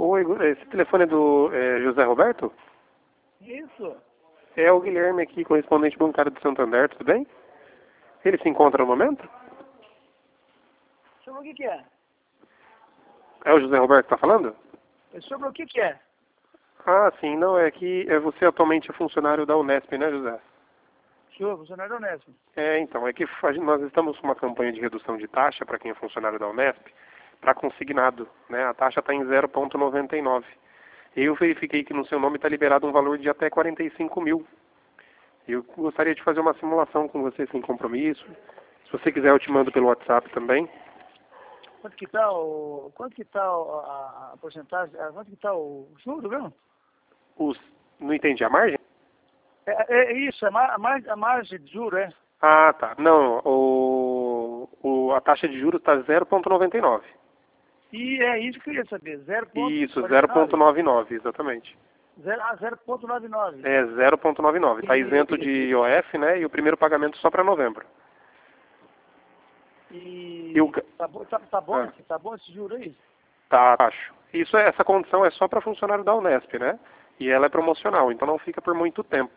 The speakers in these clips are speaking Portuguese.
Oi, esse telefone é do José Roberto? Isso. É o Guilherme aqui, correspondente bancário do Santander, tudo bem? Ele se encontra no momento? Sobre o que é? É o José Roberto que está falando? Sobre o que é? Ah, sim, não, é que você atualmente é funcionário da Unesp, né, José? Senhor, funcionário honesto. Então, é que nós estamos com uma campanha de redução de taxa para quem é funcionário da Unesp, para consignado, né? A taxa está em 0,99. Eu verifiquei que no seu nome está liberado um valor de até 45 mil. Eu gostaria de fazer uma simulação com você sem compromisso. Se você quiser, eu te mando pelo WhatsApp também. Quanto que tá a porcentagem? Quanto que tá o juro, mesmo? Não entendi, a margem? É isso, a margem de juro, é? Ah, tá. Não, a taxa de juros está 0,99. E é isso que eu queria saber, Isso, 0,99? 0,99, exatamente. 0,99. É 0,99. Está isento de IOF, né? E o primeiro pagamento só para novembro. Tá bom esse juro aí? Tá, acho. Essa condição é só para funcionário da Unesp, né? E ela é promocional, então não fica por muito tempo.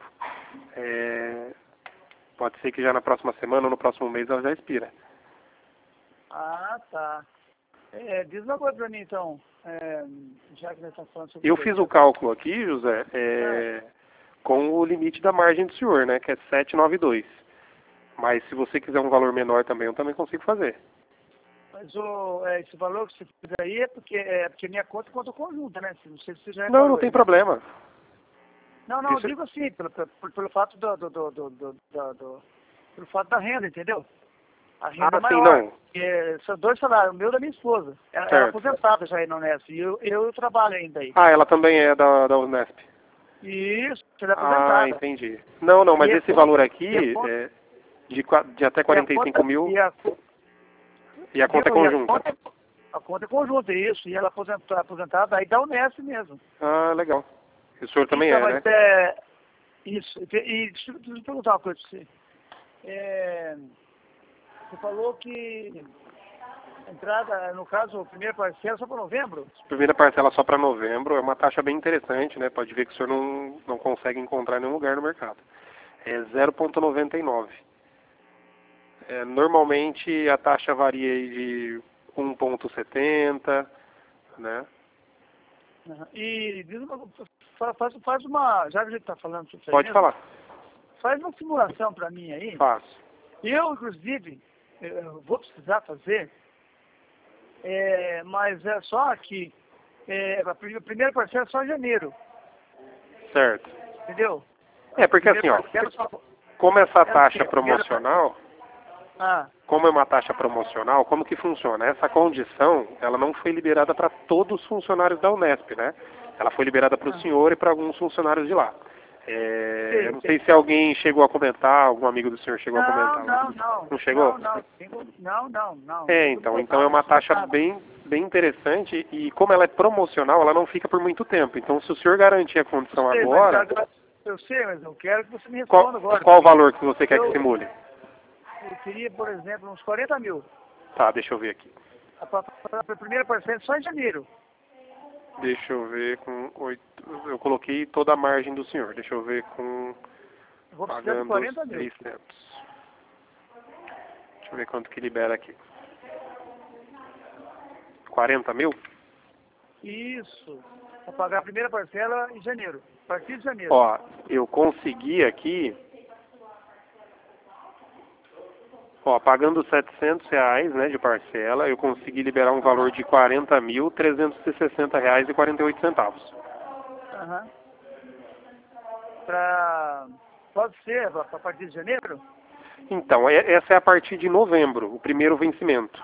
Pode ser que já na próxima semana ou no próximo mês ela já expira. Ah, tá. Diz uma coisa pra mim, então. Já que nós estamos falando sobre Eu isso fiz aí. o cálculo aqui, José, com o limite da margem do senhor, né? Que é 792. Mas se você quiser um valor menor também, eu também consigo fazer. Mas esse valor que você fez aí é porque minha conta conjunta, né? Não sei se você já Não, reparou não tem aí. problema. Não, eu Isso... digo assim, pelo fato pelo fato da renda, entendeu? A renda é sim, maior. não. São dois salários, o meu e da minha esposa. Ela é Certo. aposentada já aí na Unesp. E eu trabalho ainda aí. Ah, ela também é da Unesp. Isso, ela é Ah, aposentada. entendi. Não, mas esse valor aqui conta, é de até 45 mil e a conta é viu? conjunta. A conta é conjunta, isso. E ela aposentada aí da Unesp mesmo. Ah, legal. E o senhor também Então, é, né? mas isso. E deixa eu te perguntar uma coisa pra você. Você falou que a entrada, no caso, a primeira parcela só para novembro? Primeira parcela só para novembro, é uma taxa bem interessante, né? Pode ver que o senhor não consegue encontrar em nenhum lugar no mercado. É 0,99. Normalmente a taxa varia aí de 1,70, né? Uhum. E diz faz uma, já que a gente está falando sobre isso aí Pode mesmo, falar. faz uma simulação para mim aí. Faço. Eu, inclusive, vou precisar fazer, mas é só que a primeira parcela é só em janeiro, Certo. entendeu? Porque assim, ó, como essa taxa promocional, como é uma taxa promocional, como que funciona? Essa condição, ela não foi liberada para todos os funcionários da Unesp, né? Ela foi liberada para o senhor e para alguns funcionários de lá. Eu não sei se alguém chegou a comentar, algum amigo do senhor chegou a comentar lá. Não chegou? Não. Então é uma taxa bem interessante e como ela é promocional, ela não fica por muito tempo. Então se o senhor garantir a condição agora... Eu sei, mas eu quero que você me responda agora. Qual o valor que você quer que simule? Eu queria, por exemplo, uns 40 mil. Tá, deixa eu ver aqui. A primeira parcela só em janeiro. Deixa eu ver com 8... Eu coloquei toda a margem do senhor. Deixa eu ver com... Eu vou precisar de Pagando 40 mil. 600. Deixa eu ver quanto que libera aqui. 40 mil? Isso. Para pagar a primeira parcela em janeiro. A partir de janeiro. Ó, eu consegui aqui... Ó, pagando R$700, né, de parcela, eu consegui liberar um valor de R$40.360,48. Aham. Pode ser a partir de janeiro? Então, essa é a partir de novembro, o primeiro vencimento.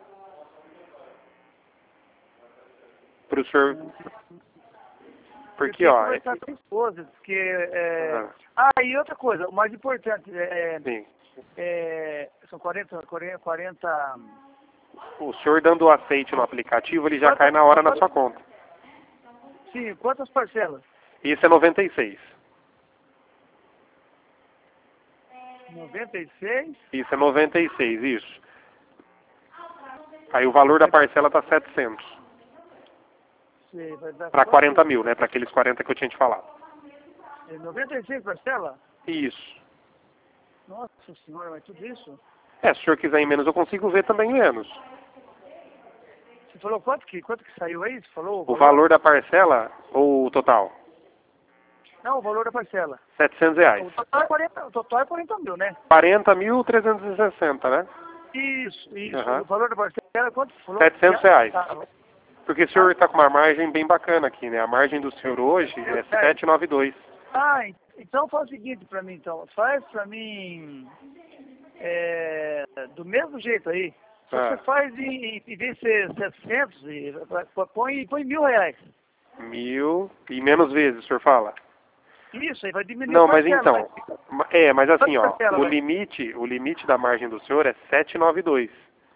Para o senhor... Porque, ó... conversar com a esposa, porque... e outra coisa, o mais importante Sim. São 40... O senhor dando o aceite no aplicativo, ele já cai na hora na sua conta. Sim, quantas parcelas? Isso é 96. 96? Isso é 96, isso. Aí o valor da parcela tá 700. Sei, vai dar Para 40 mil, né? Para aqueles 40 que eu tinha te falado. 96 parcela? Isso. Nossa senhora, mas tudo isso? Se o senhor quiser em menos, eu consigo ver também menos. Você falou quanto que saiu aí? Você falou O valor da parcela ou o total? Não, o valor da parcela. R$700. O total é 40 mil, né? 40.360, né? Isso. Uhum. O valor da parcela, quanto você falou? R$700. Porque o senhor está com uma margem bem bacana aqui, né? A margem do senhor hoje é 792. Ah, então faz o seguinte pra mim, então. Faz pra mim do mesmo jeito aí. Só que você faz em vez de ser 700, põe R$1.000. 1.000 e menos vezes, o senhor fala? Isso, aí vai diminuir Não, a mas parcela, então, mas assim, ó, parcela, o limite da margem do senhor é 792.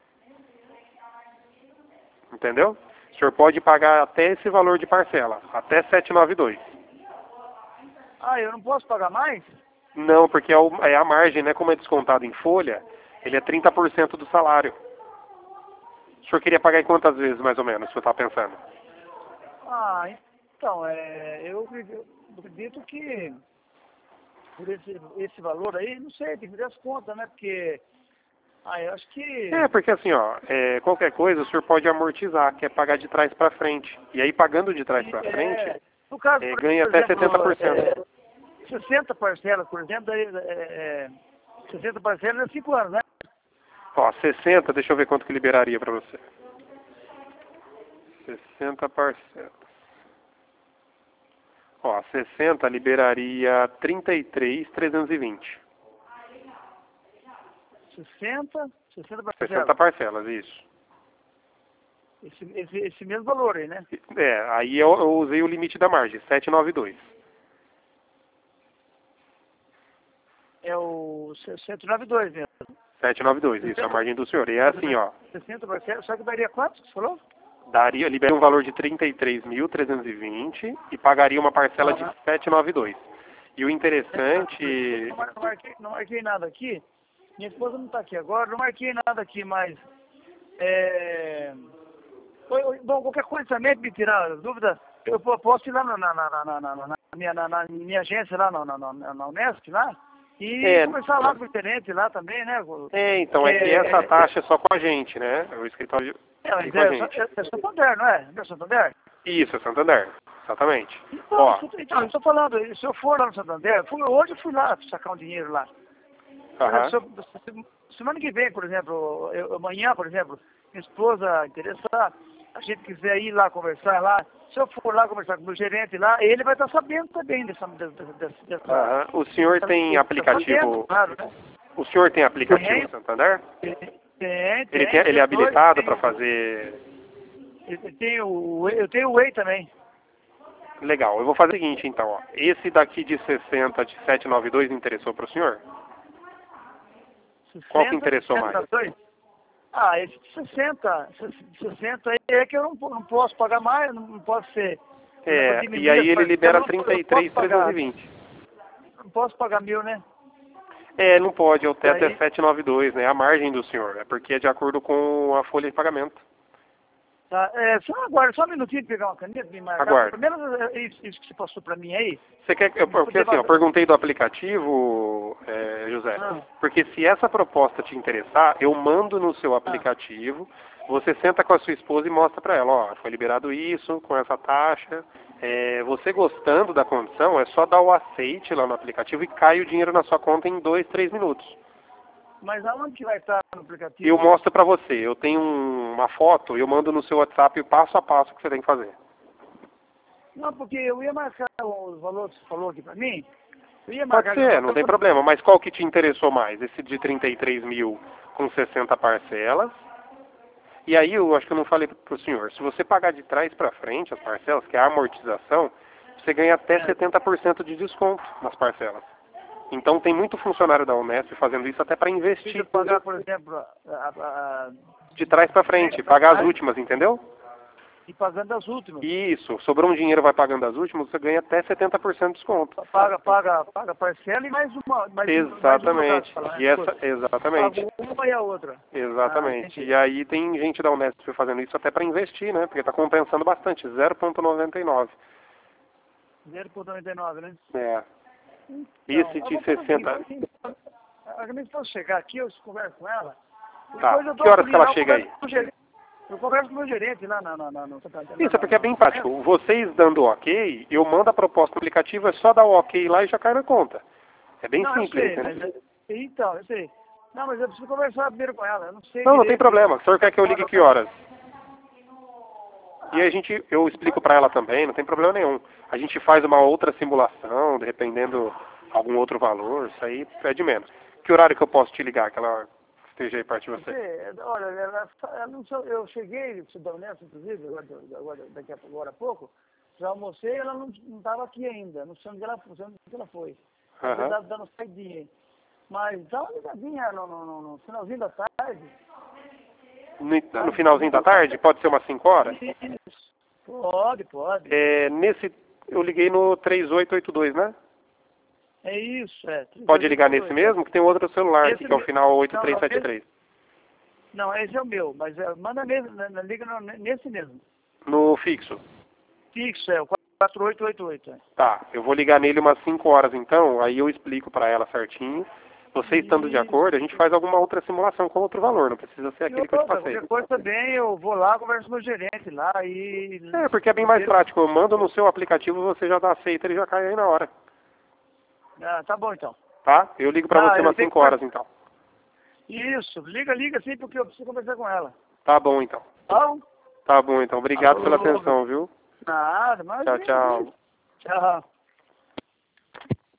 Entendeu? O senhor pode pagar até esse valor de parcela, até 792. Ah, eu não posso pagar mais? Não, porque é a margem, né? Como é descontado em folha, ele é 30% do salário. O senhor queria pagar em quantas vezes, mais ou menos, o senhor está pensando? Ah, então, eu acredito que por esse valor aí, não sei, tem que ver as contas, né? Porque, eu acho que... Porque assim, ó, qualquer coisa o senhor pode amortizar, que é pagar de trás para frente. E aí, pagando de trás para frente, no caso, ganha até 70%. 60 parcelas, por exemplo, daí, 60 parcelas é 5 anos, né? Ó, 60, deixa eu ver quanto que liberaria para você. 60 parcelas. Ó, 60 liberaria 33.320. 60 parcelas. 60 parcelas, isso. Esse mesmo valor aí, né? Aí eu usei o limite da margem, 792. É o 192 mesmo. 792, isso, a margem do senhor. E é assim, ó. 60 parcelas, só que daria quanto você falou? Libera um valor de 33.320 e pagaria uma parcela de 792. E o interessante... Não marquei nada aqui. Minha esposa não está aqui agora, não marquei nada aqui, mas... Bom, qualquer coisa também me tirar dúvida, eu posso ir lá na minha agência, lá na Unesp, lá, e conversar lá com o gerente lá também, né? Então, é que essa taxa é só com a gente, né? O escritório mas com a gente. É Santander, não é? Não é Santander? Isso, é Santander, exatamente. Então, eu estou falando, se eu for lá no Santander, hoje eu fui lá sacar um dinheiro lá. Semana que vem, por exemplo, amanhã, por exemplo, minha esposa interessar, a gente quiser ir lá conversar lá, se eu for lá conversar com o meu gerente lá, ele vai estar sabendo também dessa... O senhor tem aplicativo... Claro, né? O senhor tem aplicativo Santander? Tem. Ele é habilitado para fazer... Eu tenho o Way também. Legal, eu vou fazer o seguinte então, ó. Esse daqui de 60, de 792, interessou para o senhor? 60, qual que interessou mais? Esse de 60 aí é que eu não posso pagar mais, não posso ser... e aí ele libera 33.320. Não posso pagar 1.000, né? Não pode, eu tenho até 792, né? A margem do senhor, é porque é de acordo com a folha de pagamento. Tá, só aguarda, só um minutinho de pegar uma caneta e me marcar. Aguarda. Primeiro, isso que você passou pra mim aí. Você quer porque assim, eu perguntei do aplicativo, José, porque se essa proposta te interessar, eu mando no seu aplicativo, você senta com a sua esposa e mostra pra ela, ó, foi liberado isso, com essa taxa. Você gostando da condição, é só dar o aceite lá no aplicativo e cai o dinheiro na sua conta em 2, 3 minutos. Mas aonde que vai estar no aplicativo? Eu mostro pra você. Eu tenho uma foto, eu mando no seu WhatsApp o passo a passo que você tem que fazer. Não, porque eu ia marcar os valores que você falou aqui pra mim. Pode ser, não tem problema. Mas qual que te interessou mais? Esse de 33 mil com 60 parcelas. E aí, eu acho que eu não falei pro senhor. Se você pagar de trás pra frente as parcelas, que é a amortização, você ganha até 70% de desconto nas parcelas. Então tem muito funcionário da Unesp fazendo isso até para investir. Se pagar, por exemplo, de trás para frente, pagar as últimas, entendeu? E pagando as últimas. Isso, sobrou um dinheiro, vai pagando as últimas, você ganha até 70% de desconto. Paga parcela e mais uma. Exatamente. Exatamente. Paga uma e a outra. Exatamente. E aí tem gente da Unesp fazendo isso até para investir, né? Porque está compensando bastante, 0,99. 0,99, né? É. Então, Esse de 60. A minha esposa chegar aqui, eu converso com ela. Tá. Que horas que ela chega aí? Eu converso com o meu gerente lá no Isso, é porque é bem prático. Vocês dando ok, eu mando a proposta aplicativa, é só dar o ok lá e já cai na conta. É bem simples, entendeu? Então, eu sei. Não, mas eu preciso conversar primeiro com ela. Eu não sei. Não tem problema. O senhor quer que eu ligue que horas? E eu explico para ela também, não tem problema nenhum. A gente faz uma outra simulação, dependendo algum outro valor, isso aí é de menos. Que horário que eu posso te ligar, que ela esteja aí perto de você? Olha, ela não sou, eu cheguei, se dá honesto, inclusive, agora há pouco, já almocei, ela não estava aqui ainda, não sei onde ela foi. Uhum. Dando saidinha. Mas dá uma ligadinha no finalzinho da tarde. No finalzinho da tarde? Pode ser umas 5 horas? Isso. Pode. Eu liguei no 3882, né? É isso, é. Pode ligar nesse mesmo, que tem outro celular aqui, que é o final 8373. Não, esse é o meu, mas manda mesmo, liga nesse mesmo. No fixo? Fixo, é o 4888. É. Tá, eu vou ligar nele umas 5 horas então, aí eu explico para ela certinho. Você estando de acordo, a gente faz alguma outra simulação com outro valor, não precisa ser aquele que eu te passei. Qualquer coisa também, eu vou lá, converso com o meu gerente lá e... É, porque é bem mais prático. Eu mando no seu aplicativo, você já dá aceita, ele já cai aí na hora. Ah, tá bom então. Tá? Eu ligo pra você umas 5 horas então. Isso, liga sim, porque eu preciso conversar com ela. Tá bom então. Tá? Tá bom então. Obrigado pela atenção, viu? Nada, mas... Tchau. Tchau.